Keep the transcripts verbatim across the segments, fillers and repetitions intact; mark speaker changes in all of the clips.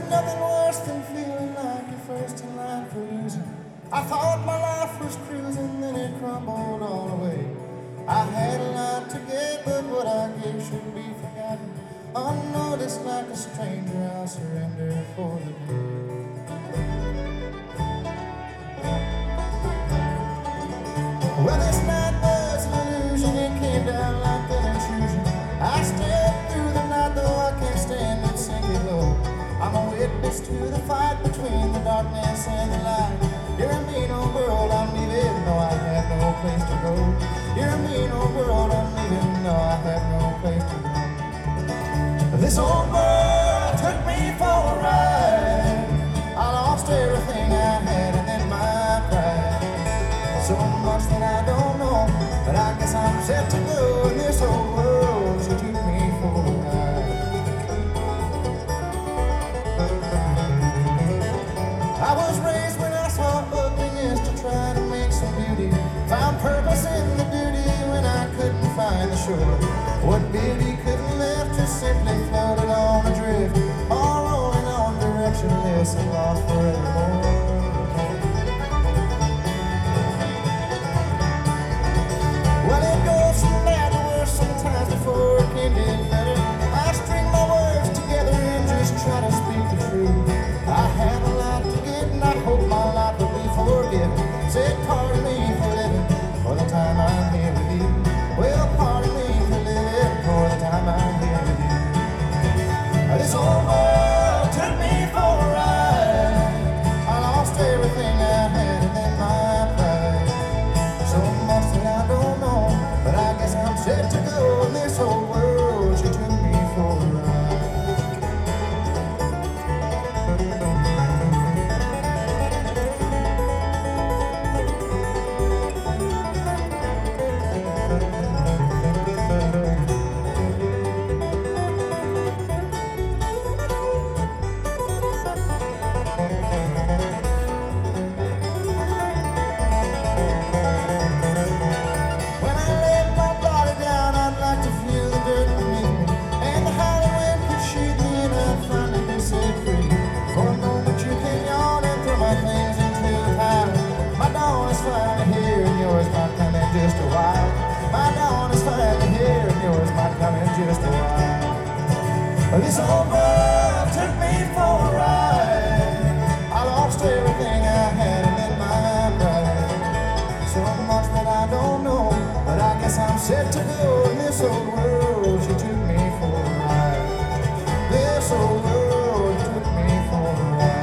Speaker 1: nothing worse than feeling like you're first in line for losing. I thought my life was cruising, then it crumbled all away. I had a lot to give, but what I gave should be forgotten. Unnoticed like a stranger, I'll surrender for the day. Well, this night was an illusion, it came down like an intrusion. I stepped through the night, though I can't stand it, sink it low. I'm a witness to the fight between the darkness and the light. You're a mean old world, I'm leaving, no, I have no place to go. You're a mean old world, I'm leaving, no, I have no place to go. This old world took me for a ride. I lost everything I had and then my pride. So much that I don't know, but I guess I'm set to go. In this old world, she took me for a ride. I was raised when I saw ugliness to try to make some beauty. Found purpose in the duty when I couldn't find the shore. What beauty couldn't live just simply floated on adrift, all rolling on directionless and lost forevermore. Well, it goes from bad to worse sometimes before it can get better. I string my words together and just try to speak the truth. I have a lot to give and I hope my life will be forgiven. Said pardon me for living for the time I'm here with you. Well, pardon me for living for the time I'm here with you. This old world took me for a ride. I lost everything I had and then my pride. So much that I don't know, but I guess I'm set to go. In this whole world, she took me for a ride. Just a while. My dawn is finally here and yours might come in just a while. This old world took me for a ride. I lost everything I had and then my pride. So much that I don't know, but I guess I'm set to go. In this old world, she took me for a ride. This old world took me for a ride.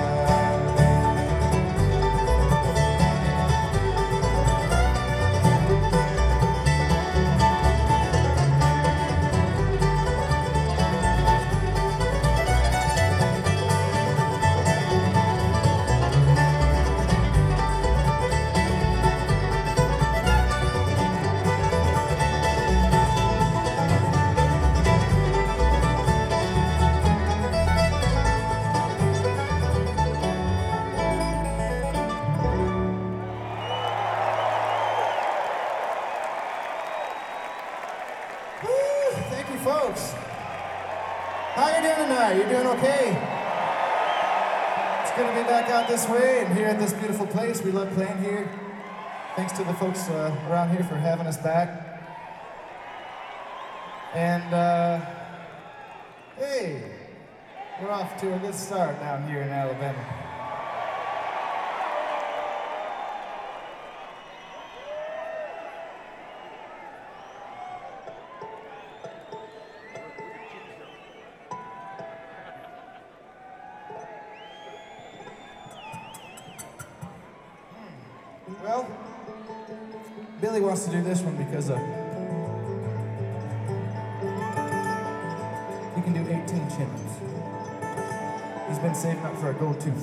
Speaker 1: Folks, how you doing tonight? You doing okay? It's good to be back out this way and here at this beautiful place. We love playing here. Thanks to the folks uh, around here for having us back. And uh, hey, we're off to a good start down here in Alabama. Well, Billy wants to do this one because uh, he can do eighteen chins. He's been saving up for a gold tooth.